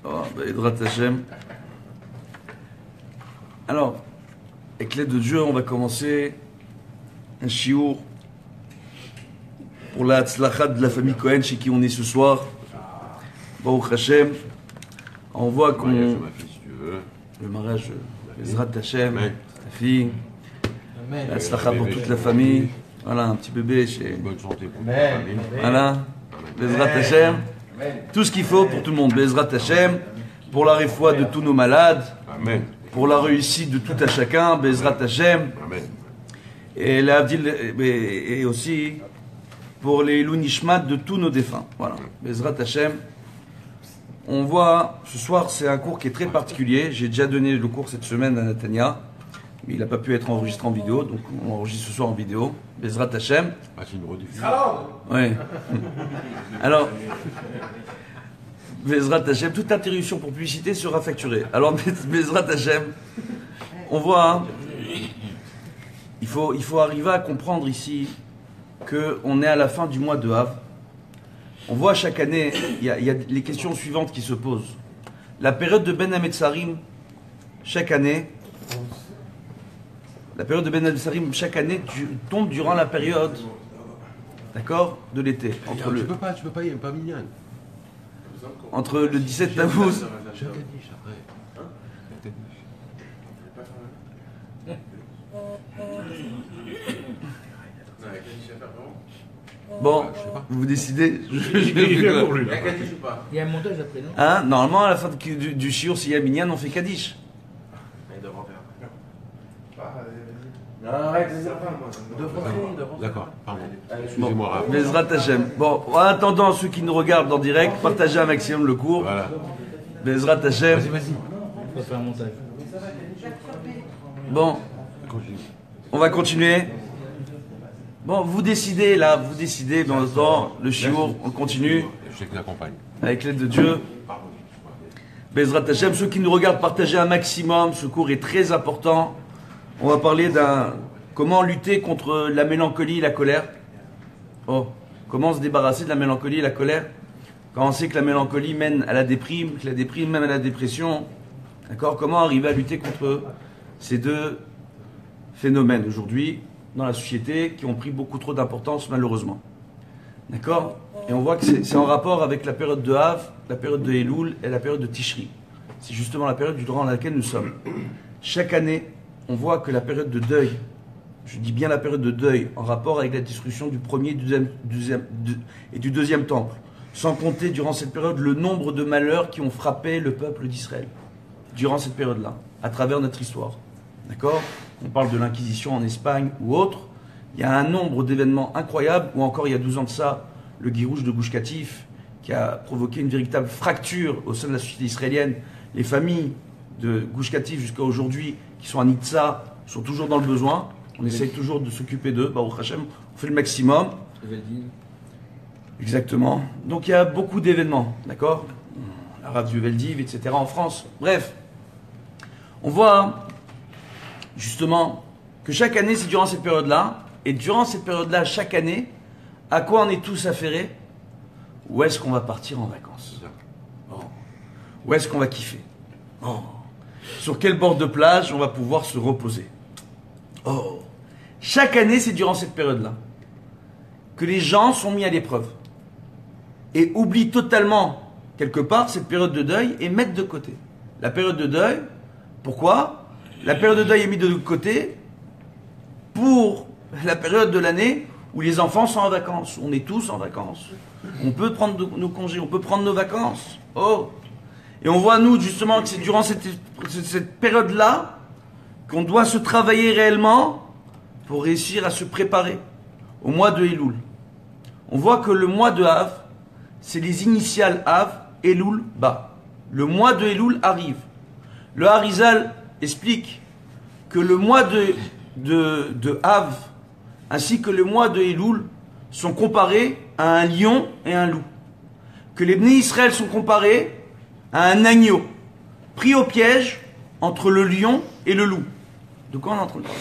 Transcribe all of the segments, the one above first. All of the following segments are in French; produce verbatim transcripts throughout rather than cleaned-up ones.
Oh, Bezrat Hashem. Alors, avec l'aide de Dieu, on va commencer un chiour pour la tzlachat de la famille Cohen chez qui on est ce soir. Baruch Hashem. On voit qu'on... Le mariage de ma fille, si tu veux. Le mariage de Bezrat Hashem, Amen. ta fille. Amen. La tzlachat pour toute la famille. Voilà, un petit bébé chez... Bonne santé pour Amen. ta famille. Voilà. Bezrat Hashem. Amen. Tout ce qu'il faut pour tout le monde. Bezrat Hashem. Pour la réfoua de tous nos malades. Amen. Pour la réussite de tout à chacun. Bezrat Hashem. Amen. Et, la, et, et aussi pour les Lounishmat de tous nos défunts. Voilà. Bezrat Hashem. On voit, ce soir, c'est un cours qui est très particulier. J'ai déjà donné le cours cette semaine à Natania. Mais il n'a pas pu être enregistré en vidéo. Donc on enregistre ce soir en vidéo. Bezrat Hashem. Ah, c'est une rediffusion. Oui. Alors, Bezrat Hashem, toute interruption pour publicité sera facturée. Alors, Bezrat Hashem, on voit, hein, il faut, il faut arriver à comprendre ici qu'on est à la fin du mois de Av. On voit chaque année, il y a, il y a les questions suivantes qui se posent. La période de Ben Hametzarim, chaque année, la période de Ben Hametzarim, chaque année, tu, tombe durant la période, d'accord, de l'été. Entre Tu le, peux pas, tu peux pas, il n'y a pas mignon. entre le dix-sept Tammuz. Je t'ai dit, après. Je t'ai dit. Bon, Je sais pas. vous décidez. Je- je- Il y a un montage après, non? Hein, normalement, à la fin de- du, du shiur, s'il y a minyan, on fait Kaddish. D'accord, pardon. Excusez-moi, Rav. Bezrat Hashem. Bon, en attendant, ceux qui nous regardent en direct, partagez un maximum le cours. Voilà. Bezrat Hashem. Vas-y, vas-y. On va faire un montage. Bon, Continue. on va continuer. Bon, vous décidez là, vous décidez. Dans le temps, le shiur, on continue Je sais que j'accompagne. avec l'aide de Dieu. Bezrat Hashem, ceux qui nous regardent, partagez un maximum. Ce cours est très important. On va parler d'un comment lutter contre la mélancolie et la colère. Oh, comment se débarrasser de la mélancolie et la colère quand on sait que la mélancolie mène à la déprime, que la déprime mène à la dépression. D'accord? Comment arriver à lutter contre ces deux phénomènes aujourd'hui dans la société qui ont pris beaucoup trop d'importance malheureusement. D'accord? Et on voit que c'est, c'est en rapport avec la période de Hav, la période de Elul et la période de Tishri. C'est justement la période durant laquelle nous sommes. Chaque année, on voit que la période de deuil, je dis bien la période de deuil, en rapport avec la destruction du premier et du deuxième, deuxième, de, et du deuxième temple, sans compter durant cette période le nombre de malheurs qui ont frappé le peuple d'Israël, durant cette période-là, à travers notre histoire. D'accord? On parle de l'Inquisition en Espagne ou autre. Il y a un nombre d'événements incroyables, ou encore il y a douze ans de ça, le Guirouche de Gush Katif, qui a provoqué une véritable fracture au sein de la société israélienne. Les familles de Gush Katif jusqu'à aujourd'hui, qui sont à Nitsa, sont toujours dans le besoin. On essaye toujours de s'occuper d'eux. Baruch Hashem, on fait le maximum. Exactement. Donc il y a beaucoup d'événements, d'accord? La radio Veldiv, et cetera en France. Bref, on voit justement que chaque année, c'est durant cette période-là, et durant cette période-là, chaque année, à quoi on est tous affairés? Où est-ce qu'on va partir en vacances? Oh. Où est-ce qu'on va kiffer? Oh. Sur quel bord de plage on va pouvoir se reposer? Oh. Chaque année, c'est durant cette période-là que les gens sont mis à l'épreuve et oublient totalement, quelque part, cette période de deuil et mettent de côté. La période de deuil, pourquoi? La période de deuil est mise de côté pour la période de l'année où les enfants sont en vacances. On est tous en vacances. On peut prendre nos congés, on peut prendre nos vacances. Oh! Et on voit, nous, justement, que c'est durant cette, cette période-là qu'on doit se travailler réellement pour réussir à se préparer au mois de Elul. On voit que le mois de Av, c'est les initiales Av, Elul, Ba. Le mois de Elul arrive. Le Harizal explique que le mois de, de, de Av ainsi que le mois de Elul sont comparés à un lion et un loup. Que les Bnei Israël sont comparés à un agneau pris au piège entre le lion et le loup. De quoi on est en train de parler?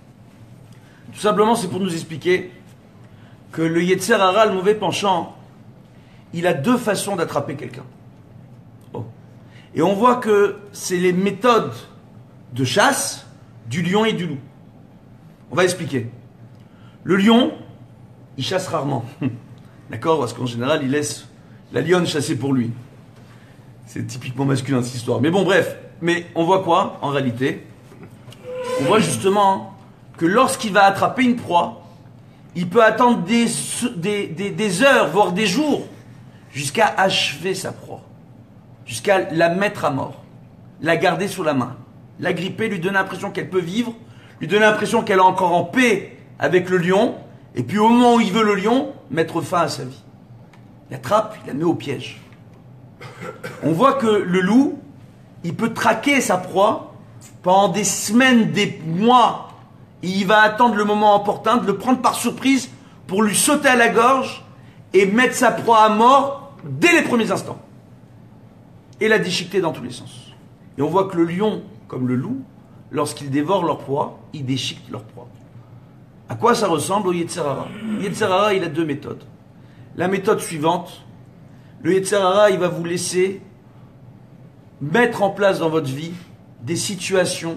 Tout simplement, c'est pour nous expliquer que le Yetzer Hara, le mauvais penchant, il a deux façons d'attraper quelqu'un. Oh. Et on voit que c'est les méthodes de chasse du lion et du loup. On va expliquer. Le lion, il chasse rarement. D'accord? Parce qu'en général, il laisse la lionne chasser pour lui. C'est typiquement masculin cette histoire. Mais bon, bref. Mais on voit quoi, en réalité? On voit justement que lorsqu'il va attraper une proie, il peut attendre des, des, des, des heures, voire des jours, jusqu'à achever sa proie. Jusqu'à la mettre à mort. La garder sous la main. La gripper, lui donner l'impression qu'elle peut vivre, lui donner l'impression qu'elle est encore en paix avec le lion, et puis au moment où il veut le lion, mettre fin à sa vie. Il l'attrape, il la met au piège. On voit que le loup, il peut traquer sa proie pendant des semaines, des mois, et il va attendre le moment opportun de le prendre par surprise pour lui sauter à la gorge et mettre sa proie à mort dès les premiers instants. Et la déchiqueter dans tous les sens. Et on voit que le lion, comme le loup, lorsqu'ils dévorent leur proie, ils déchiquetent leur proie. À quoi ça ressemble au Yetzer Hara? Le Yetzer Hara, il a deux méthodes. La méthode suivante, le Yetzer Hara, il va vous laisser mettre en place dans votre vie des situations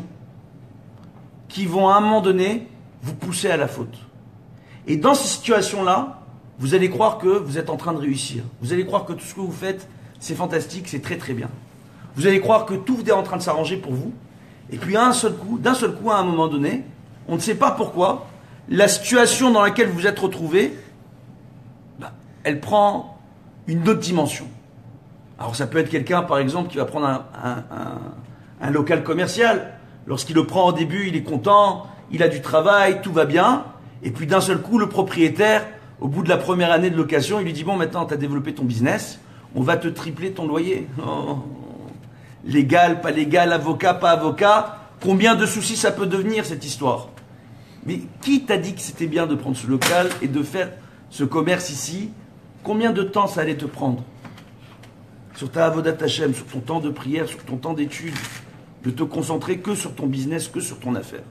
qui vont à un moment donné vous pousser à la faute. Et dans ces situations-là, vous allez croire que vous êtes en train de réussir. Vous allez croire que tout ce que vous faites, c'est fantastique, c'est très très bien. Vous allez croire que tout est en train de s'arranger pour vous. Et puis à un seul coup, d'un seul coup, à un moment donné, on ne sait pas pourquoi, la situation dans laquelle vous êtes retrouvé, bah, elle prend une autre dimension. Alors ça peut être quelqu'un, par exemple, qui va prendre un, un, un, un local commercial. Lorsqu'il le prend au début, il est content, il a du travail, tout va bien. Et puis d'un seul coup, le propriétaire, au bout de la première année de location, il lui dit « Bon, maintenant, tu as développé ton business, on va te tripler ton loyer. Oh. » Légal, pas légal, avocat, pas avocat. Combien de soucis ça peut devenir, cette histoire? Mais qui t'a dit que c'était bien de prendre ce local et de faire ce commerce ici? Combien de temps ça allait te prendre? Sur ta avodat Hashem, sur ton temps de prière, sur ton temps d'études, de te concentrer que sur ton business, que sur ton affaire.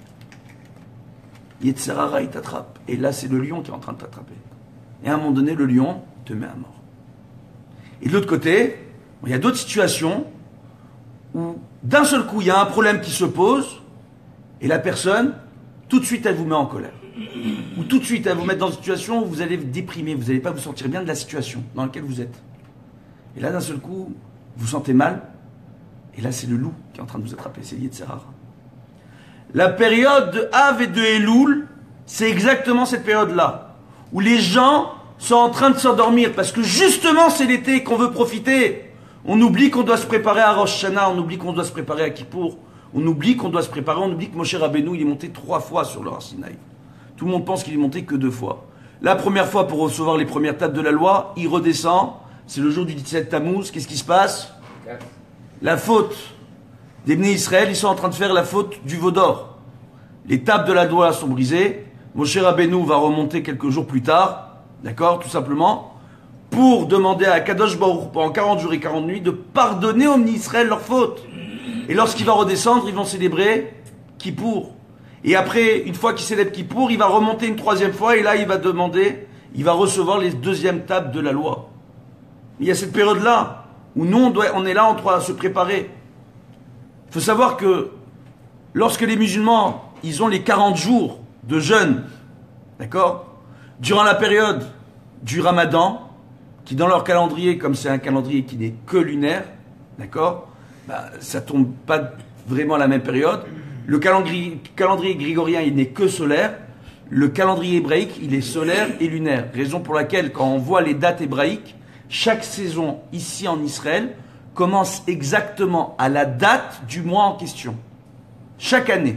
Yetzer Hara, il t'attrape. Et là, c'est le lion qui est en train de t'attraper. Et à un moment donné, le lion te met à mort. Et de l'autre côté, il y a d'autres situations où d'un seul coup, il y a un problème qui se pose, et la personne, tout de suite, elle vous met en colère. Ou tout de suite, elle vous met dans une situation où vous allez déprimer, vous n'allez pas vous sentir bien de la situation dans laquelle vous êtes. Et là, d'un seul coup, vous vous sentez mal, et là, c'est le loup qui est en train de vous attraper, c'est Yetzer Hara. La période de Av et de Elul, c'est exactement cette période-là, où les gens sont en train de s'endormir, parce que justement, c'est l'été qu'on veut profiter. On oublie qu'on doit se préparer à Rosh Hashanah, on oublie qu'on doit se préparer à Kippour, on oublie qu'on doit se préparer, on oublie que Moshe Rabbeinu, il est monté trois fois sur le Har Sinaï. Tout le monde pense qu'il est monté que deux fois. La première fois pour recevoir les premières tables de la loi, il redescend, c'est le jour du dix-sept Tammuz, qu'est-ce qui se passe? La faute des Bnei Israël, ils sont en train de faire la faute du veau d'or. Les tables de la loi sont brisées, Moshe Rabbeinu va remonter quelques jours plus tard, d'accord, tout simplement, pour demander à Kadosh Baruch pendant quarante jours et quarante nuits de pardonner aux Bnei Israël leurs fautes. Et lorsqu'il va redescendre, ils vont célébrer Kippour. Et après, une fois qu'il célèbre Kippour, il va remonter une troisième fois et là, il va demander, il va recevoir les deuxièmes tables de la loi. Il y a cette période-là où nous, on, doit, on est là, on doit se préparer. Il faut savoir que lorsque les musulmans, ils ont les quarante jours de jeûne, d'accord, durant la période du Ramadan, qui dans leur calendrier, comme c'est un calendrier qui n'est que lunaire, d'accord, bah, ça tombe pas vraiment à la même période. Le calendrier, calendrier grégorien, il n'est que solaire. Le calendrier hébraïque, il est solaire et lunaire. Raison pour laquelle, quand on voit les dates hébraïques, chaque saison ici en Israël commence exactement à la date du mois en question. Chaque année.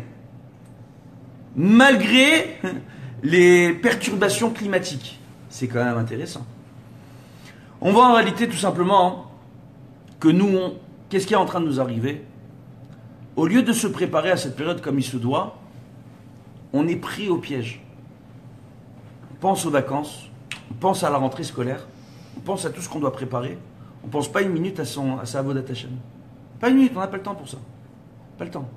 Malgré les perturbations climatiques. C'est quand même intéressant. On voit en réalité tout simplement que nous, on, qu'est-ce qui est en train de nous arriver? Au lieu de se préparer à cette période comme il se doit, on est pris au piège. On pense aux vacances, on pense à la rentrée scolaire, on pense à tout ce qu'on doit préparer, on ne pense pas une minute à, son, à sa avodat Hashem. Pas une minute, on n'a pas le temps pour ça. Pas le temps.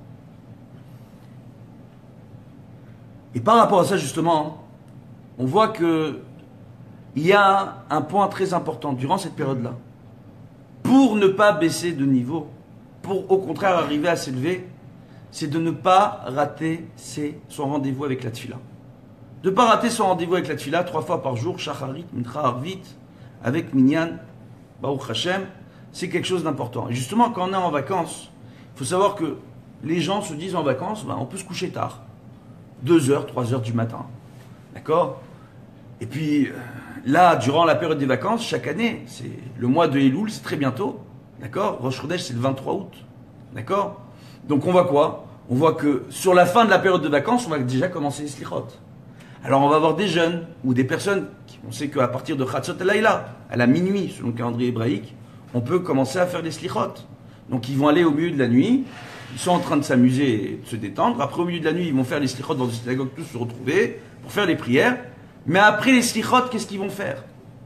Et par rapport à ça, justement, on voit que il y a un point très important durant cette période-là. pour ne pas baisser de niveau, pour au contraire arriver à s'élever, c'est de ne pas rater ses, son rendez-vous avec la tfila. De ne pas rater son rendez-vous avec la tfila trois fois par jour, shacharit, mincha, arvit, avec minyan, baruch Hashem, c'est quelque chose d'important. Et justement, quand on est en vacances, il faut savoir que les gens se disent en vacances, ben, on peut se coucher tard, deux heures, trois heures du matin, d'accord? Et puis là, durant la période des vacances, chaque année, c'est le mois de Elul, c'est très bientôt, d'accord? Rosh Chodesh, c'est le vingt-trois août, d'accord? Donc on voit quoi? On voit que sur la fin de la période de vacances, on va déjà commencer les slichot. Alors on va avoir des jeunes ou des personnes, qui, on sait qu'à partir de Chatzot Laïla, à la minuit, selon le calendrier hébraïque, on peut commencer à faire des slichot. Donc ils vont aller au milieu de la nuit, ils sont en train de s'amuser et de se détendre. Après, au milieu de la nuit, ils vont faire les slichot dans une synagogue, tous se retrouver pour faire les prières. Mais après les slichot, qu'est-ce qu'ils vont faire?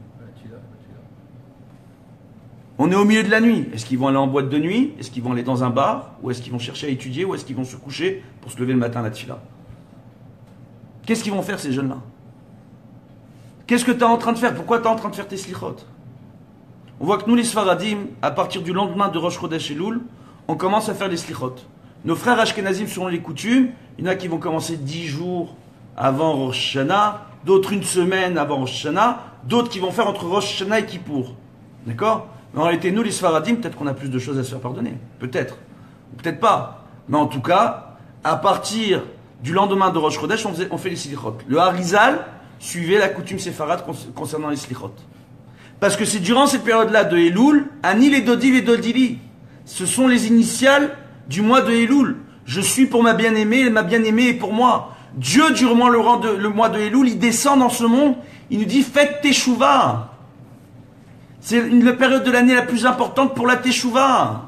On est au milieu de la nuit. Est-ce qu'ils vont aller en boîte de nuit? Est-ce qu'ils vont aller dans un bar? Ou est-ce qu'ils vont chercher à étudier? Ou est-ce qu'ils vont se coucher pour se lever le matin à la tfila? Qu'est-ce qu'ils vont faire, ces jeunes-là? Qu'est-ce que tu es en train de faire? Pourquoi tu es en train de faire tes slichot? On voit que nous, les Sfaradim, à partir du lendemain de Rosh Chodesh Elul, on commence à faire les slichot. Nos frères Ashkenazim, selon les coutumes, il y en a qui vont commencer dix jours avant Rosh Hashanah, d'autres une semaine avant Rosh Hashanah, d'autres qui vont faire entre Rosh Hashanah et Kippour. D'accord? Mais en réalité, nous, les Sfaradim, peut-être qu'on a plus de choses à se faire pardonner. Peut-être. Ou peut-être pas. Mais en tout cas, à partir du lendemain de Rosh Chodesh, on, faisait, on fait les slichot. Le Harizal suivait la coutume séfarade concernant les slichot. Parce que c'est durant cette période-là de Elul, Ani et Dodi et Dodili. Ce sont les initiales du mois de Elul. Je suis pour ma bien-aimée, et ma bien-aimée est pour moi. Dieu, durant le, rang de, le mois de Elul, il descend dans ce monde, il nous dit, faites Teshuvah. C'est une, la période de l'année la plus importante pour la Teshuvah.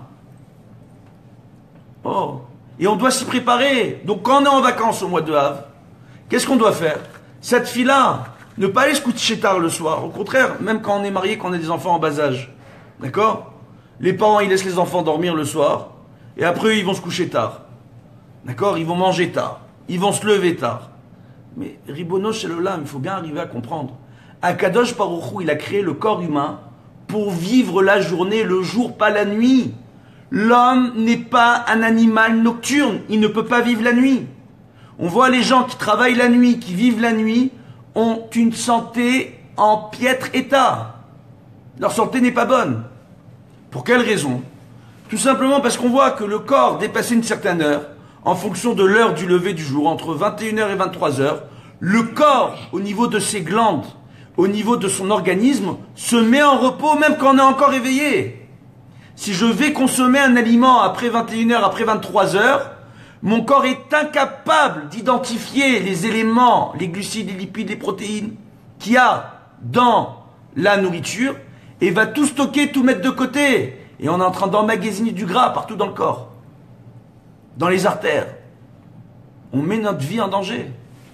Oh. Et on doit s'y préparer. Donc quand on est en vacances au mois de Av, qu'est-ce qu'on doit faire? Cette fille-là, ne pas aller se coucher tard le soir. Au contraire, même quand on est marié, quand on a des enfants en bas âge. D'accord? Les parents, ils laissent les enfants dormir le soir, et après, eux, ils vont se coucher tard. D'accord? Ils vont manger tard. Ils vont se lever tard. Mais Ribono Shel Olam, il faut bien arriver à comprendre. Akadosh Baruch Hu, il a créé le corps humain pour vivre la journée, le jour, pas la nuit. L'homme n'est pas un animal nocturne. Il ne peut pas vivre la nuit. On voit les gens qui travaillent la nuit, qui vivent la nuit, ont une santé en piètre état. Leur santé n'est pas bonne. Pour quelle raison? Tout simplement parce qu'on voit que le corps, dépassé une certaine heure, en fonction de l'heure du lever du jour, entre vingt et une heures et vingt-trois heures, le corps, au niveau de ses glandes, au niveau de son organisme, se met en repos même quand on est encore éveillé. Si je vais consommer un aliment après vingt et une heures, après vingt-trois heures, mon corps est incapable d'identifier les éléments, les glucides, les lipides, les protéines qu'il y a dans la nourriture et va tout stocker, tout mettre de côté. Et on est en train d'emmagasiner du gras partout dans le corps, dans les artères. On met notre vie en danger.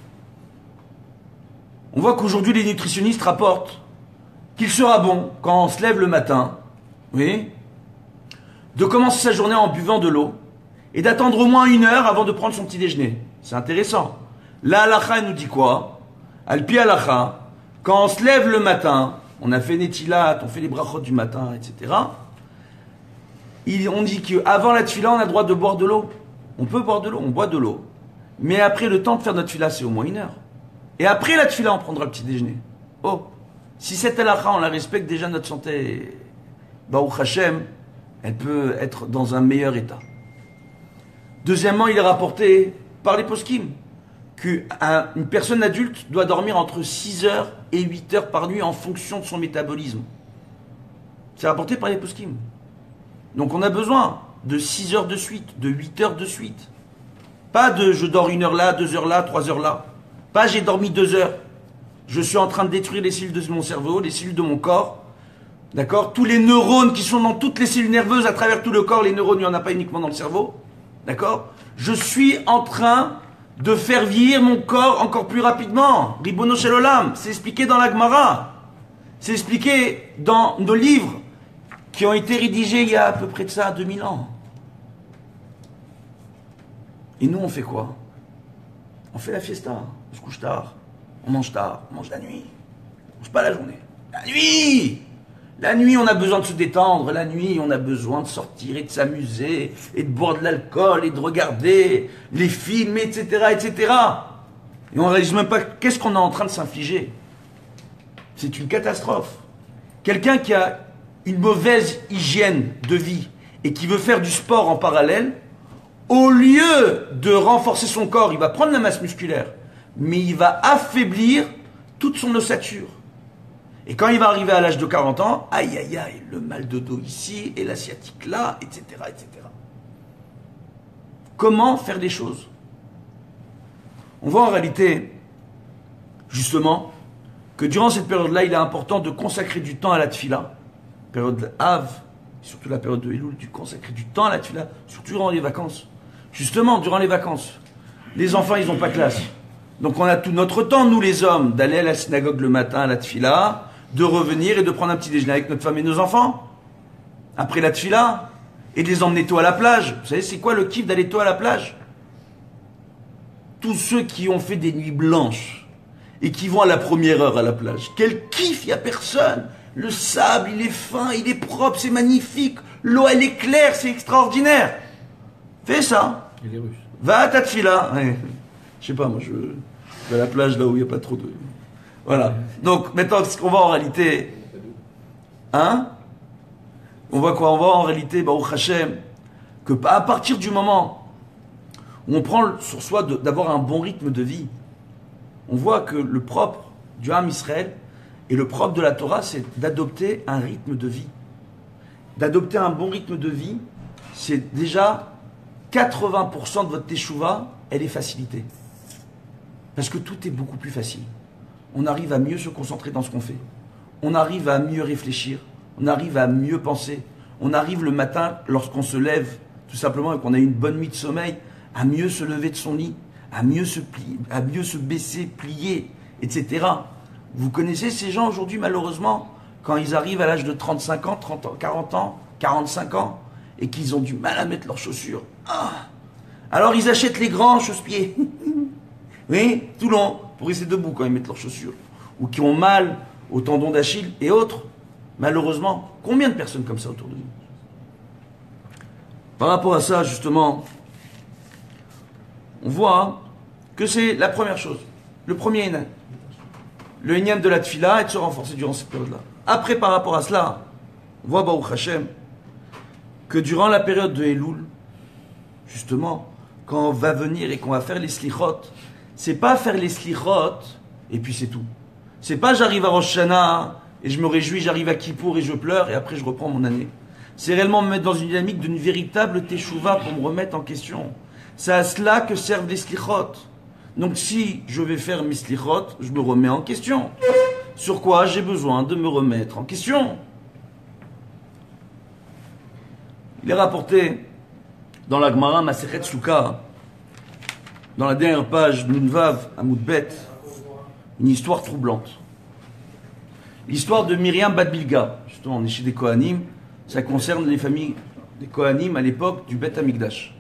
On voit qu'aujourd'hui les nutritionnistes rapportent qu'il sera bon, quand on se lève le matin, oui, de commencer sa journée en buvant de l'eau et d'attendre au moins une heure avant de prendre son petit déjeuner. C'est intéressant. La halakha, elle nous dit quoi? Al-pi halakha, quand on se lève le matin, on a fait netilat, on fait les brachot du matin, et cetera. Il, on dit qu'avant la tfila, on a le droit de boire de l'eau. On peut boire de l'eau, on boit de l'eau. Mais après, le temps de faire notre tfila, c'est au moins une heure. Et après la tfila, on prendra le petit déjeuner. Oh, si cette halakha, on la respecte, déjà notre santé, Baruch Hashem, elle peut être dans un meilleur état. Deuxièmement, il est rapporté par les poskim qu'une personne adulte doit dormir entre six heures et huit heures par nuit en fonction de son métabolisme. C'est rapporté par les poskim. Donc on a besoin de six heures de suite, de huit heures de suite. Pas de je dors une heure là, deux heures là, trois heures là. Pas j'ai dormi deux heures. Je suis en train de détruire les cellules de mon cerveau, les cellules de mon corps. D'accord? Tous les neurones qui sont dans toutes les cellules nerveuses à travers tout le corps, les neurones, il n'y en a pas uniquement dans le cerveau. D'accord? Je suis en train de faire vieillir mon corps encore plus rapidement. Ribono Shel Olam, c'est expliqué dans la Gemara. C'est expliqué dans nos livres qui ont été rédigés il y a à peu près de ça deux mille ans. Et nous, on fait quoi? On fait la fiesta. On se couche tard, on mange tard, on mange la nuit. On mange pas la journée. La nuit! La nuit, on a besoin de se détendre. La nuit, on a besoin de sortir et de s'amuser, et de boire de l'alcool, et de regarder les films, et cetera, et cetera. Et on ne réalise même pas qu'est-ce qu'on est en train de s'infliger. C'est une catastrophe. Quelqu'un qui a une mauvaise hygiène de vie et qui veut faire du sport en parallèle, au lieu de renforcer son corps, il va prendre la masse musculaire, mais il va affaiblir toute son ossature. Et quand il va arriver à l'âge de quarante ans, aïe aïe aïe, le mal de dos ici et la sciatique là, et cetera, et cetera. Comment faire des choses? On voit en réalité, justement, que durant cette période-là, il est important de consacrer du temps à la tfila, période de Av, surtout la période de Elul, de consacrer du temps à la tfila, surtout durant les vacances. Justement, durant les vacances, les enfants, ils n'ont pas classe. Donc on a tout notre temps, nous les hommes, d'aller à la synagogue le matin à la tfila, de revenir et de prendre un petit déjeuner avec notre femme et nos enfants, après la tfila, et de les emmener tôt à la plage. Vous savez, c'est quoi le kiff d'aller tôt à la plage? Tous ceux qui ont fait des nuits blanches et qui vont à la première heure à la plage, quel kiff, il n'y a personne. Le sable, il est fin, il est propre, c'est magnifique. L'eau, elle est claire, c'est extraordinaire. Fais ça. Il est russe. Va à ta tfila. Ouais. Je sais pas, moi, je vais à la plage là où il n'y a pas trop de... Voilà. Donc, maintenant, ce qu'on voit en réalité... Hein? On voit quoi? On voit en réalité, Baruch Hashem, que à partir du moment où on prend sur soi de, d'avoir un bon rythme de vie, on voit que le propre du Ham Israël et le propre de la Torah, c'est d'adopter un rythme de vie. D'adopter un bon rythme de vie, c'est déjà quatre-vingts pour cent de votre teshuva, elle est facilitée. Parce que tout est beaucoup plus facile. On arrive à mieux se concentrer dans ce qu'on fait. On arrive à mieux réfléchir. On arrive à mieux penser. On arrive le matin, lorsqu'on se lève, tout simplement, et qu'on a une bonne nuit de sommeil, à mieux se lever de son lit, à mieux se plier, à mieux se baisser, plier, et cetera. Vous connaissez ces gens aujourd'hui, malheureusement, quand ils arrivent à l'âge de trente-cinq ans, trente ans, quarante ans, quarante-cinq ans, et qu'ils ont du mal à mettre leurs chaussures. Ah. Alors ils achètent les grands chausse-pieds. Oui, tout long, pour rester debout quand ils mettent leurs chaussures. Ou qui ont mal au tendon d'Achille et autres. Malheureusement, combien de personnes comme ça autour de nous? Par rapport à ça, justement, on voit que c'est la première chose. Le premier Hénan. Le Hénan de la Tfila est de se renforcer durant cette période-là. Après, par rapport à cela, on voit, Baruch Hashem, que durant la période de Elul, justement, quand on va venir et qu'on va faire les slichot, c'est pas faire les slichot et puis c'est tout. C'est pas j'arrive à Rosh Hashanah et je me réjouis, j'arrive à Kippour et je pleure et après je reprends mon année. C'est réellement me mettre dans une dynamique d'une véritable teshuva pour me remettre en question. C'est à cela que servent les slichot. Donc si je vais faire mes slichot, je me remets en question. Sur quoi j'ai besoin de me remettre en question? Il est rapporté dans la Gemara Masechet Sukkah, dans la dernière page de Nunvav à Moudbet, une histoire troublante. L'histoire de Myriam Bat Bilga. Justement, on est chez des Kohanim. Ça concerne les familles des Kohanim à l'époque du Beth Amikdash.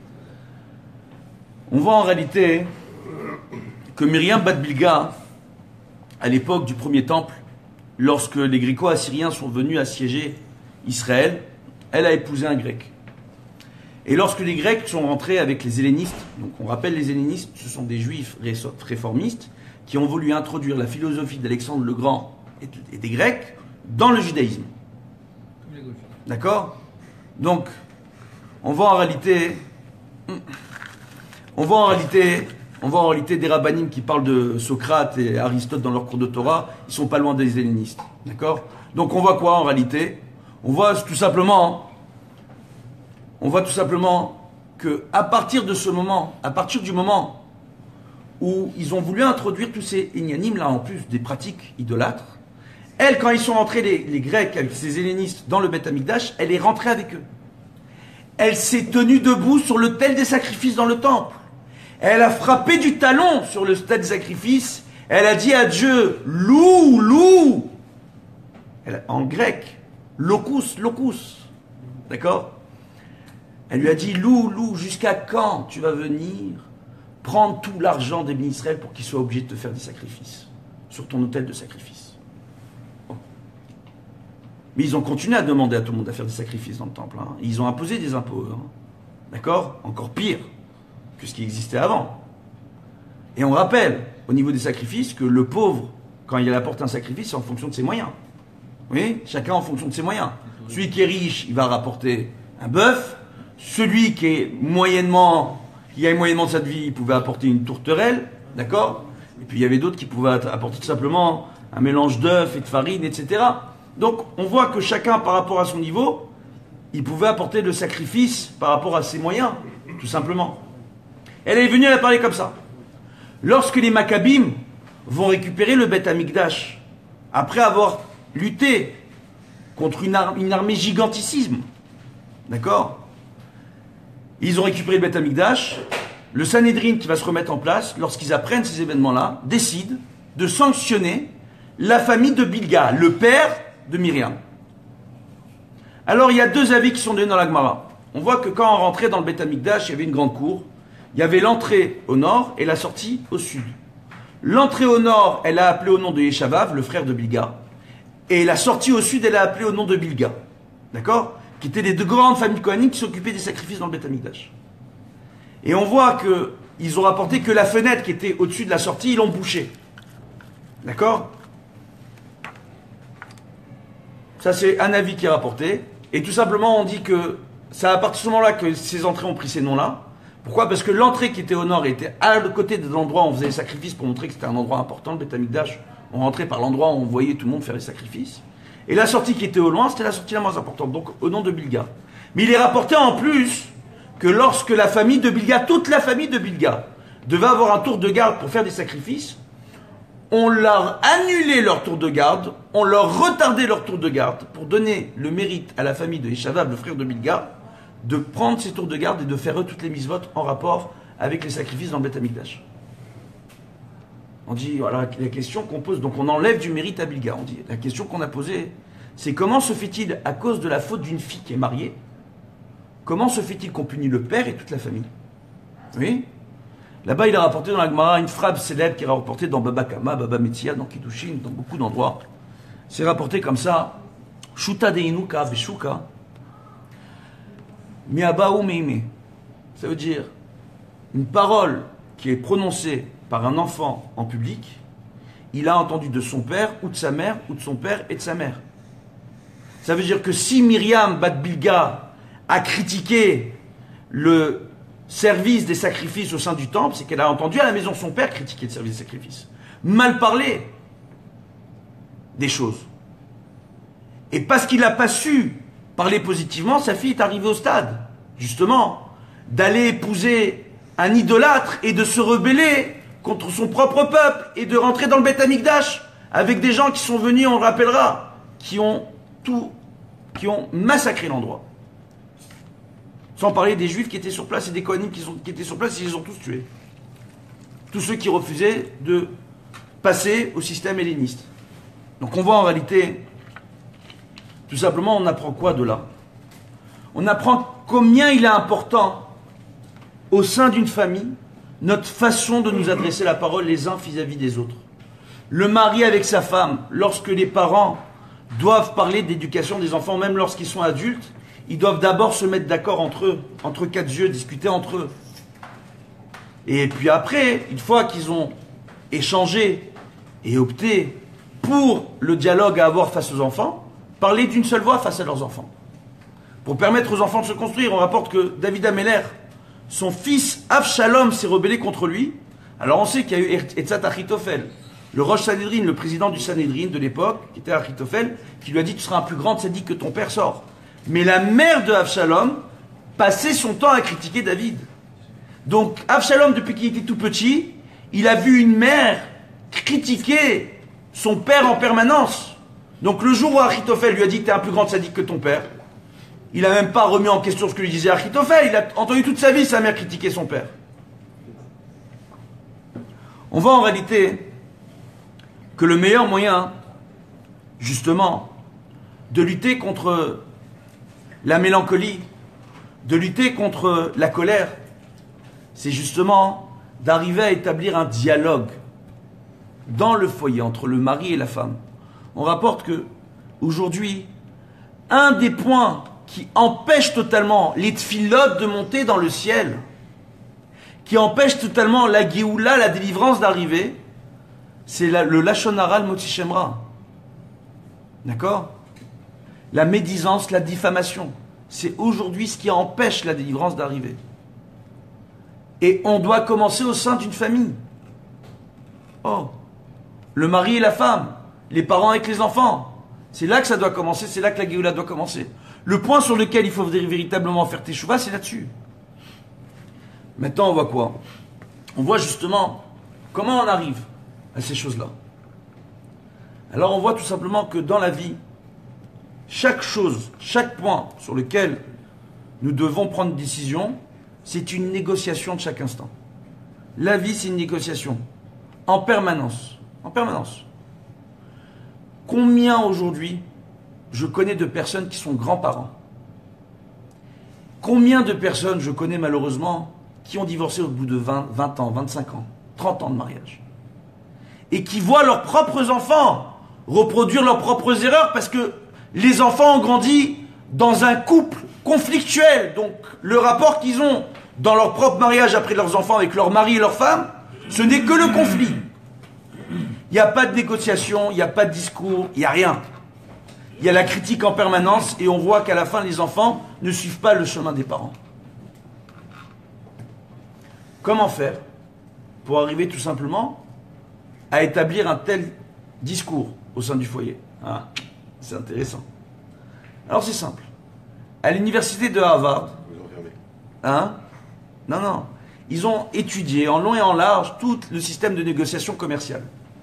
On voit en réalité que Myriam Bat Bilga, à l'époque du premier temple, lorsque les Gréco-Assyriens sont venus assiéger Israël, elle a épousé un Grec. Et lorsque les Grecs sont rentrés avec les hellénistes, donc on rappelle les hellénistes, ce sont des juifs réformistes qui ont voulu introduire la philosophie d'Alexandre le Grand et des Grecs dans le judaïsme. D'accord? Donc, on voit en réalité, on voit en réalité, on voit en réalité des rabbinim qui parlent de Socrate et Aristote dans leur cours de Torah, ils sont pas loin des hellénistes. D'accord? Donc on voit quoi en réalité? On voit tout simplement On voit tout simplement que à partir de ce moment, à partir du moment où ils ont voulu introduire tous ces ignanim là en plus des pratiques idolâtres, elle, quand ils sont rentrés les, les Grecs avec ces hellénistes dans le Beth Amikdash, elle est rentrée avec eux. Elle s'est tenue debout sur l'autel des sacrifices dans le temple. Elle a frappé du talon sur le stade des sacrifices. Elle a dit à Dieu, loup, loup. Elle, en grec, locus, locus. D'accord? Elle lui a dit, loup, loup, jusqu'à quand tu vas venir prendre tout l'argent des bénis Israël pour qu'ils soient obligés de te faire des sacrifices sur ton autel de sacrifice? Bon. Mais ils ont continué à demander à tout le monde à faire des sacrifices dans le temple. Hein. Ils ont imposé des impôts. Hein. D'accord? Encore pire que ce qui existait avant. Et on rappelle, au niveau des sacrifices, que le pauvre, quand il apporte un sacrifice, c'est en fonction de ses moyens. Oui, chacun en fonction de ses moyens. Celui qui est riche, il va rapporter un bœuf. Celui qui est moyennement, qui a moyennement de sa vie, il pouvait apporter une tourterelle, d'accord? Et puis il y avait d'autres qui pouvaient apporter tout simplement un mélange d'œufs et de farine, et cetera. Donc on voit que chacun, par rapport à son niveau, il pouvait apporter le sacrifice par rapport à ses moyens, tout simplement. Elle est venue, elle a parlé comme ça. Lorsque les Maccabim vont récupérer le Beth Amikdash, après avoir lutté contre une, ar une armée gigantissime, d'accord? Ils ont récupéré le Beth Amikdash. Le Sanhédrin qui va se remettre en place, lorsqu'ils apprennent ces événements-là, décide de sanctionner la famille de Bilga, le père de Myriam. Alors il y a deux avis qui sont donnés dans la Gemara. On voit que quand on rentrait dans le Beth Amikdash, il y avait une grande cour. Il y avait l'entrée au nord et la sortie au sud. L'entrée au nord, elle a appelé au nom de Yeshavav, le frère de Bilga. Et la sortie au sud, elle a appelé au nom de Bilga. D'accord? Qui étaient les deux grandes familles kohanim qui s'occupaient des sacrifices dans le Beth Amikdash. Et on voit qu'ils ont rapporté que la fenêtre qui était au-dessus de la sortie, ils l'ont bouchée. D'accord? Ça, c'est un avis qui est rapporté. Et tout simplement, on dit que c'est à partir de ce moment-là que ces entrées ont pris ces noms-là. Pourquoi? Parce que l'entrée qui était au nord était à côté de l'endroit où on faisait les sacrifices pour montrer que c'était un endroit important, le Beth Amikdash. On rentrait par l'endroit où on voyait tout le monde faire les sacrifices. Et la sortie qui était au loin, c'était la sortie la moins importante, donc au nom de Bilga. Mais il est rapporté en plus que lorsque la famille de Bilga, toute la famille de Bilga, devait avoir un tour de garde pour faire des sacrifices, on leur annulait leur tour de garde, on leur retardait leur tour de garde pour donner le mérite à la famille de Yeshavav, le frère de Bilga, de prendre ces tours de garde et de faire eux toutes les mitzvot en rapport avec les sacrifices dans le Beth Amikdash. On dit, voilà, la question qu'on pose, donc on enlève du mérite à Bilga. On dit, la question qu'on a posée, c'est comment se fait-il, à cause de la faute d'une fille qui est mariée, comment se fait-il qu'on punit le père et toute la famille? Oui. Là-bas, il a rapporté dans la Gemara une phrase célèbre qui est rapportée dans Baba Kama, Baba Metzia, dans Kiddushin, dans beaucoup d'endroits. C'est rapporté comme ça, Shuta deinuka beshuka, miabaou meime. Ça veut dire une parole qui est prononcée par un enfant en public, il a entendu de son père, ou de sa mère, ou de son père et de sa mère. Ça veut dire que si Myriam Bat Bilga a critiqué le service des sacrifices au sein du temple, c'est qu'elle a entendu à la maison son père critiquer le service des sacrifices. Mal parler des choses. Et parce qu'il n'a pas su parler positivement, sa fille est arrivée au stade, justement, d'aller épouser un idolâtre et de se rebeller contre son propre peuple et de rentrer dans le Beth Amikdash avec des gens qui sont venus, on le rappellera, qui ont tout, qui ont massacré l'endroit. Sans parler des Juifs qui étaient sur place et des Kohanim qui, sont, qui étaient sur place, ils les ont tous tués. Tous ceux qui refusaient de passer au système helléniste. Donc on voit en réalité, tout simplement, on apprend quoi de là? On apprend combien il est important au sein d'une famille notre façon de nous adresser la parole les uns vis-à-vis des autres. Le mari avec sa femme, lorsque les parents doivent parler d'éducation des enfants, même lorsqu'ils sont adultes, ils doivent d'abord se mettre d'accord entre eux, entre quatre yeux, discuter entre eux. Et puis après, une fois qu'ils ont échangé et opté pour le dialogue à avoir face aux enfants, parler d'une seule voix face à leurs enfants. Pour permettre aux enfants de se construire, on rapporte que David Améler, son fils Avshalom s'est rebellé contre lui. Alors on sait qu'il y a eu Etzat Achitophel, le Rosh Sanhédrin, le président du Sanhédrin de l'époque, qui était Achitophel, qui lui a dit « Tu seras un plus grand tzaddik que ton père sort ». Mais la mère de Avshalom passait son temps à critiquer David. Donc Avshalom, depuis qu'il était tout petit, il a vu une mère critiquer son père en permanence. Donc le jour où Achitophel lui a dit « Tu es un plus grand tzaddik que ton père », il n'a même pas remis en question ce que lui disait Achitophel. Il a entendu toute sa vie sa mère critiquer son père. On voit en réalité que le meilleur moyen, justement, de lutter contre la mélancolie, de lutter contre la colère, c'est justement d'arriver à établir un dialogue dans le foyer entre le mari et la femme. On rapporte que aujourd'hui, un des points qui empêche totalement les tfilotes de monter dans le ciel, qui empêche totalement la Géoula, la délivrance d'arriver, c'est la, le Lachon Hara, le Motzi Shem Ra. D'accord? La médisance, la diffamation. C'est aujourd'hui ce qui empêche la délivrance d'arriver. Et on doit commencer au sein d'une famille. Oh, le mari et la femme, les parents avec les enfants. C'est là que ça doit commencer, c'est là que la Géoula doit commencer. Le point sur lequel il faut véritablement faire teshuva, c'est là-dessus. Maintenant, on voit quoi? On voit justement comment on arrive à ces choses-là. Alors, on voit tout simplement que dans la vie, chaque chose, chaque point sur lequel nous devons prendre une décision, c'est une négociation de chaque instant. La vie, c'est une négociation. En permanence. En permanence. Combien aujourd'hui, je connais de personnes qui sont grands-parents? Combien de personnes je connais malheureusement qui ont divorcé au bout de vingt, vingt ans, vingt-cinq ans, trente ans de mariage? Et qui voient leurs propres enfants reproduire leurs propres erreurs parce que les enfants ont grandi dans un couple conflictuel. Donc le rapport qu'ils ont dans leur propre mariage après leurs enfants avec leur mari et leur femme, ce n'est que le conflit. Il n'y a pas de négociation, il n'y a pas de discours, il n'y a rien. Il y a la critique en permanence et on voit qu'à la fin, les enfants ne suivent pas le chemin des parents. Comment faire pour arriver tout simplement à établir un tel discours au sein du foyer? Ah, c'est intéressant. Alors c'est simple. À l'université de Harvard, hein? Non, non. Ils ont étudié en long et en large tout le système de négociation commerciale.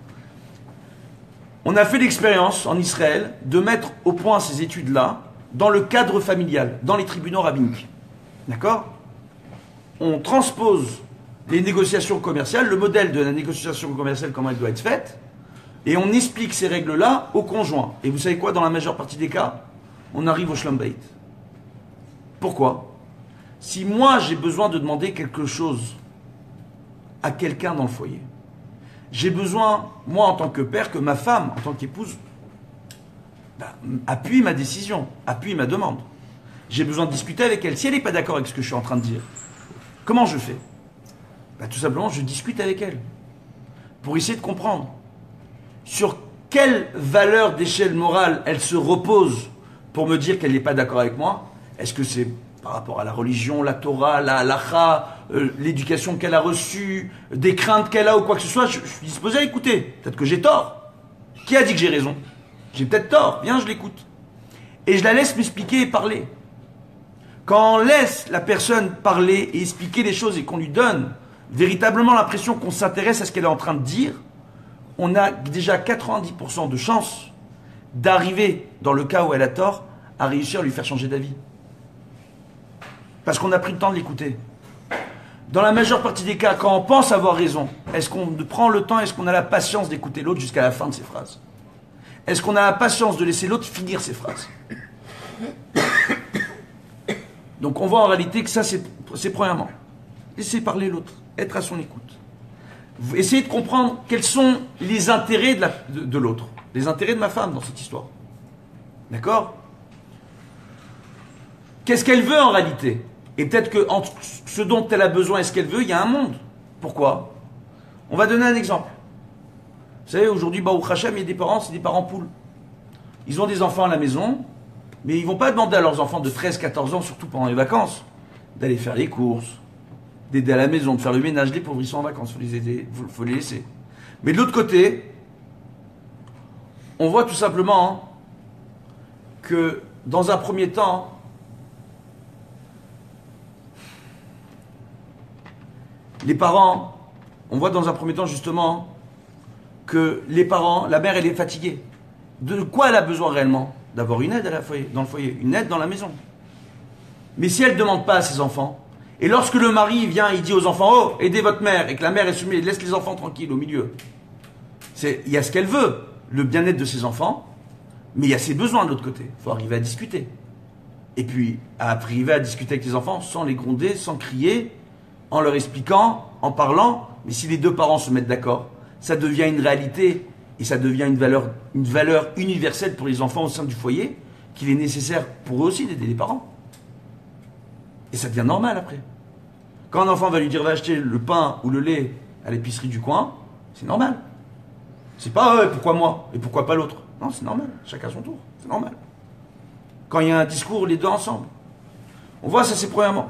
On a fait l'expérience en Israël de mettre au point ces études-là dans le cadre familial, dans les tribunaux rabbiniques. D'accord? On transpose les négociations commerciales, le modèle de la négociation commerciale, comment elle doit être faite, et on explique ces règles-là aux conjoints. Et vous savez quoi? Dans la majeure partie des cas, on arrive au Shlom Bayit. Pourquoi? Si moi j'ai besoin de demander quelque chose à quelqu'un dans le foyer, j'ai besoin, moi en tant que père, que ma femme, en tant qu'épouse, bah, appuie ma décision, appuie ma demande. J'ai besoin de discuter avec elle. Si elle n'est pas d'accord avec ce que je suis en train de dire, comment je fais? Bah, tout simplement, je discute avec elle pour essayer de comprendre sur quelle valeur d'échelle morale elle se repose pour me dire qu'elle n'est pas d'accord avec moi. Est-ce que c'est par rapport à la religion, la Torah, la halacha, euh, l'éducation qu'elle a reçue, des craintes qu'elle a ou quoi que ce soit? je, je suis disposé à écouter. Peut-être que j'ai tort. Qui a dit que j'ai raison? J'ai peut-être tort. Bien, je l'écoute. Et je la laisse m'expliquer et parler. Quand on laisse la personne parler et expliquer les choses et qu'on lui donne véritablement l'impression qu'on s'intéresse à ce qu'elle est en train de dire, on a déjà quatre-vingt-dix pour cent de chances d'arriver, dans le cas où elle a tort, à réussir à lui faire changer d'avis. Parce qu'on a pris le temps de l'écouter. Dans la majeure partie des cas, quand on pense avoir raison, est-ce qu'on prend le temps, est-ce qu'on a la patience d'écouter l'autre jusqu'à la fin de ses phrases? Est-ce qu'on a la patience de laisser l'autre finir ses phrases? Donc on voit en réalité que ça, c'est, c'est premièrement. Laisser parler l'autre, être à son écoute. Essayez de comprendre quels sont les intérêts de, la, de, de l'autre, les intérêts de ma femme dans cette histoire. D'accord? Qu'est-ce qu'elle veut en réalité? Et peut-être que entre ce dont elle a besoin et ce qu'elle veut, il y a un monde. Pourquoi? On va donner un exemple. Vous savez, aujourd'hui, Baruch Hashem, il y a des parents, c'est des parents poules. Ils ont des enfants à la maison, mais ils ne vont pas demander à leurs enfants de treize à quatorze ans, surtout pendant les vacances, d'aller faire les courses, d'aider à la maison, de faire le ménage. Les pauvres, ils sont en vacances, il faut les aider, il faut, faut les laisser. Mais de l'autre côté, on voit tout simplement que, dans un premier temps, les parents, on voit dans un premier temps justement que les parents, la mère elle est fatiguée. De quoi elle a besoin réellement? D'avoir une aide à la foyer, dans le foyer, une aide dans la maison. Mais si elle ne demande pas à ses enfants, et lorsque le mari vient, il dit aux enfants, oh, aidez votre mère, et que la mère est soumise, laisse les enfants tranquilles au milieu. C'est, il y a ce qu'elle veut, le bien-être de ses enfants, mais il y a ses besoins de l'autre côté. Il faut arriver à discuter. Et puis, à arriver à discuter avec les enfants sans les gronder, sans crier, en leur expliquant, en parlant. Mais si les deux parents se mettent d'accord, ça devient une réalité et ça devient une valeur, une valeur universelle pour les enfants au sein du foyer, qu'il est nécessaire pour eux aussi d'aider les parents. Et ça devient normal après. Quand un enfant va lui dire va acheter le pain ou le lait à l'épicerie du coin, c'est normal. C'est pas ouais, pourquoi moi et pourquoi pas l'autre. Non, c'est normal, chacun son tour, c'est normal. Quand il y a un discours, les deux ensemble. On voit ça, c'est premièrement.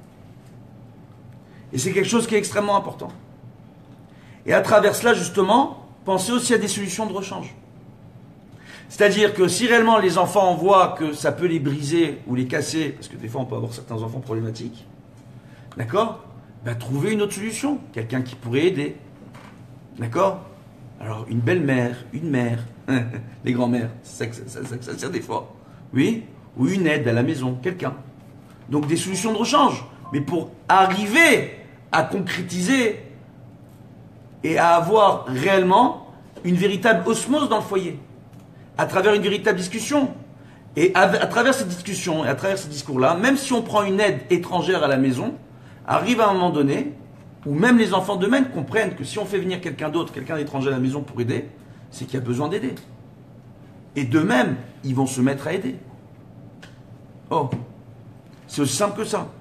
Et c'est quelque chose qui est extrêmement important. Et à travers cela, justement, pensez aussi à des solutions de rechange. C'est-à-dire que si réellement les enfants voient que ça peut les briser ou les casser, parce que des fois on peut avoir certains enfants problématiques, d'accord, ben, trouver une autre solution, quelqu'un qui pourrait aider. D'accord? Alors, une belle-mère, une mère, les grands-mères, ça, ça, ça, ça, ça sert des fois. Oui? Ou une aide à la maison, quelqu'un. Donc des solutions de rechange. Mais pour arriver à concrétiser et à avoir réellement une véritable osmose dans le foyer, à travers une véritable discussion. Et à, à travers cette discussion et à travers ce discours-là, même si on prend une aide étrangère à la maison, arrive à un moment donné où même les enfants d'eux-mêmes comprennent que si on fait venir quelqu'un d'autre, quelqu'un d'étranger à la maison pour aider, c'est qu'il y a besoin d'aider. Et d'eux-mêmes, ils vont se mettre à aider. Oh, c'est aussi simple que ça.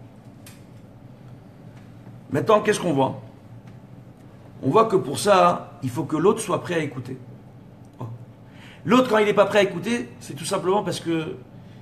Maintenant, qu'est-ce qu'on voit? On voit que pour ça, il faut que l'autre soit prêt à écouter. Oh. L'autre, quand il n'est pas prêt à écouter, c'est tout simplement parce que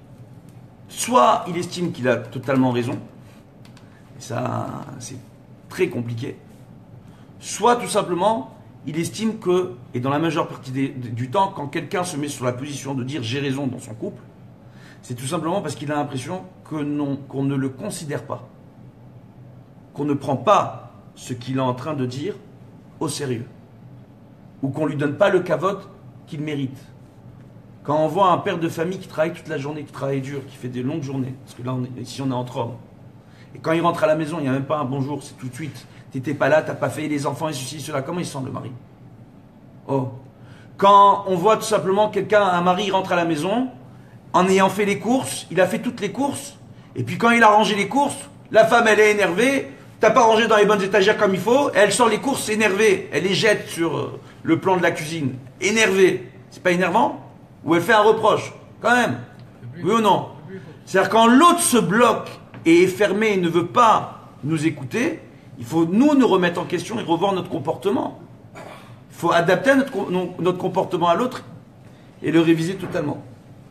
soit il estime qu'il a totalement raison, et ça, c'est très compliqué, soit tout simplement, il estime que, et dans la majeure partie des, du temps, quand quelqu'un se met sur la position de dire j'ai raison dans son couple, c'est tout simplement parce qu'il a l'impression que non, qu'on ne le considère pas, qu'on ne prend pas ce qu'il est en train de dire au sérieux, ou qu'on ne lui donne pas le cavote qu'il mérite. Quand on voit un père de famille qui travaille toute la journée, qui travaille dur, qui fait des longues journées, parce que là, on est, ici on est entre hommes, et quand il rentre à la maison, il n'y a même pas un bonjour, c'est tout de suite, t'étais pas là, t'as pas fait les enfants et ceci, cela, comment il se sent le mari? Oh. Quand on voit tout simplement quelqu'un, un mari rentre à la maison, en ayant fait les courses, il a fait toutes les courses, et puis quand il a rangé les courses, la femme elle est énervée, t'as pas rangé dans les bonnes étagères comme il faut, elle sort les courses énervée, elle les jette sur euh, le plan de la cuisine, énervée. C'est pas énervant? Ou elle fait un reproche? Quand même. Oui ou non? C'est-à-dire quand l'autre se bloque et est fermé et ne veut pas nous écouter, il faut nous nous remettre en question et revoir notre comportement. Il faut adapter notre, notre comportement à l'autre et le réviser totalement.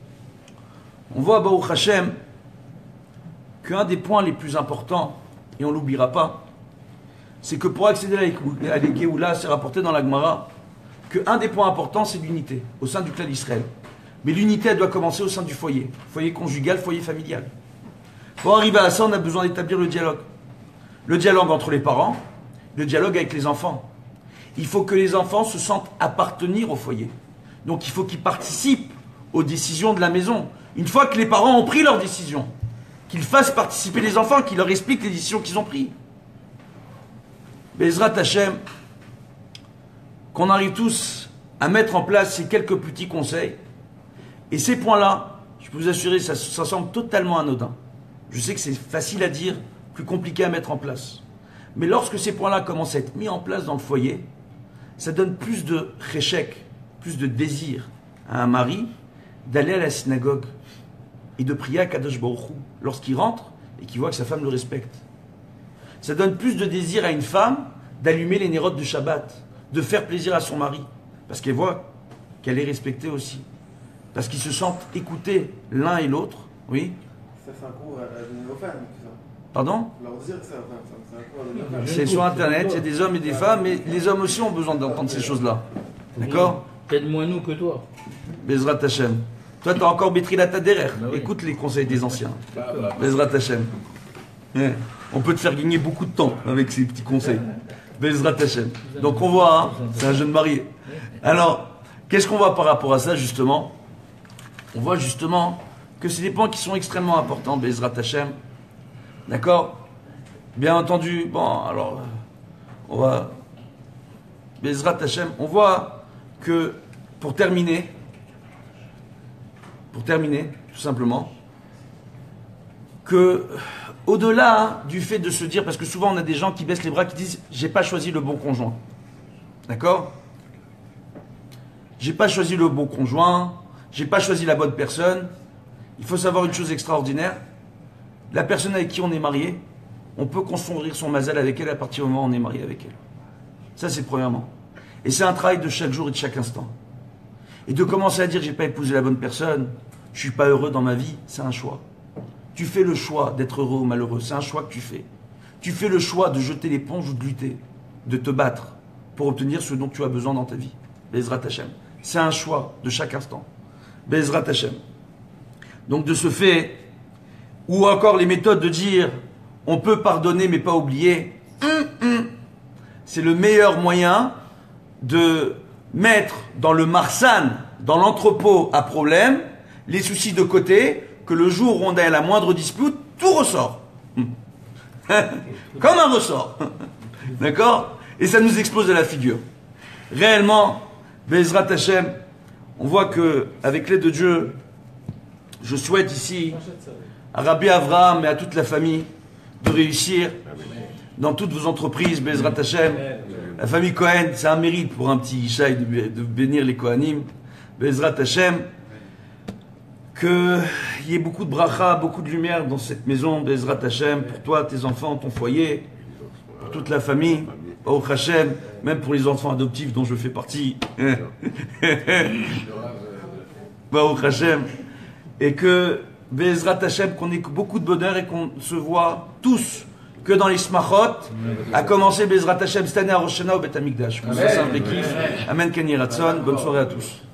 On voit à Baruch Hashem qu'un des points les plus importants, et on ne l'oubliera pas, c'est que pour accéder à l'Ekeoula, c'est rapporté dans la Gemara, qu'un des points importants, c'est l'unité au sein du clan d'Israël. Mais l'unité, elle doit commencer au sein du foyer. Foyer conjugal, foyer familial. Pour arriver à ça, on a besoin d'établir le dialogue. Le dialogue entre les parents, le dialogue avec les enfants. Il faut que les enfants se sentent appartenir au foyer. Donc il faut qu'ils participent aux décisions de la maison. Une fois que les parents ont pris leurs décisions, qu'ils fassent participer les enfants, qu'ils leur expliquent les décisions qu'ils ont prises. Bezrat Hashem, qu'on arrive tous à mettre en place ces quelques petits conseils. Et ces points-là, je peux vous assurer, ça, ça semble totalement anodin. Je sais que c'est facile à dire, plus compliqué à mettre en place. Mais lorsque ces points-là commencent à être mis en place dans le foyer, ça donne plus de réchec, plus de désir à un mari d'aller à la synagogue et de prier à Kadosh Baruch Hu lorsqu'il rentre et qu'il voit que sa femme le respecte. Ça donne plus de désir à une femme d'allumer les nérotes du Shabbat, de faire plaisir à son mari, parce qu'elle voit qu'elle est respectée aussi, parce qu'ils se sentent écoutés l'un et l'autre. Oui. Ça fait un cours à nos femmes, tout ça. Pardon? Leur dire que ça, c'est un cours à nos femmes. C'est sur Internet, il y a des hommes et des femmes, mais les hommes aussi ont besoin d'entendre ces choses-là. D'accord? Peut-être moins nous que toi. Bezrat Hashem. Toi, tu as encore bétri la tête derrière. Bah oui. Écoute les conseils des anciens. Bezrat Hashem. Ouais. On peut te faire gagner beaucoup de temps avec ces petits conseils. Bezrat Hashem. Donc on voit, hein, c'est un jeune marié. Alors, qu'est-ce qu'on voit par rapport à ça, justement? On voit justement que c'est des points qui sont extrêmement importants, Bezrat Hashem. D'accord? Bien entendu, bon, alors, on va... Bezrat Hashem, on voit que, pour terminer, pour terminer, tout simplement, que, au-delà du fait de se dire, parce que souvent on a des gens qui baissent les bras, qui disent « j'ai pas choisi le bon conjoint ». D'accord? J'ai pas choisi le bon conjoint, j'ai pas choisi la bonne personne. il faut savoir une chose extraordinaire. La personne avec qui on est marié, on peut construire son mazal avec elle à partir du moment où on est marié avec elle. Ça, c'est premièrement. Et c'est un travail de chaque jour et de chaque instant. Et de commencer à dire, j'ai pas épousé la bonne personne, je suis pas heureux dans ma vie, c'est un choix. Tu fais le choix d'être heureux ou malheureux, c'est un choix que tu fais. Tu fais le choix de jeter l'éponge ou de lutter, de te battre pour obtenir ce dont tu as besoin dans ta vie. Bezrat Hashem. C'est un choix de chaque instant. Bezrat Hashem. Donc de ce fait, ou encore les méthodes de dire on peut pardonner mais pas oublier, hum, hum, c'est le meilleur moyen de mettre dans le marsan, dans l'entrepôt à problème, les soucis de côté, que le jour où on a la moindre dispute, tout ressort. Comme un ressort. D'accord? Et ça nous explose à la figure. Réellement, Bezrat Hashem, on voit que, avec l'aide de Dieu, je souhaite ici à Rabbi Avraham et à toute la famille de réussir dans toutes vos entreprises, Bezrat Hashem. La famille Cohen, c'est un mérite pour un petit Ishaï de, de bénir les Kohanim. Bezrat Hashem. Qu'il y ait beaucoup de bracha, beaucoup de lumière dans cette maison, Bezrat Hashem, pour toi, tes enfants, ton foyer, pour toute la famille, Baruch Hashem, même pour les enfants adoptifs dont je fais partie. Baruch Hashem. Et que, Bezrat Hashem, qu'on ait beaucoup de bonheur et qu'on se voit tous que dans les smachot, à commencer Bezrat Hashem cette année à Rosh Hashanah au Beth Amikdash. Qu'on se sent kiff. Amen, Ken Yiratzon. Bonne soirée à tous.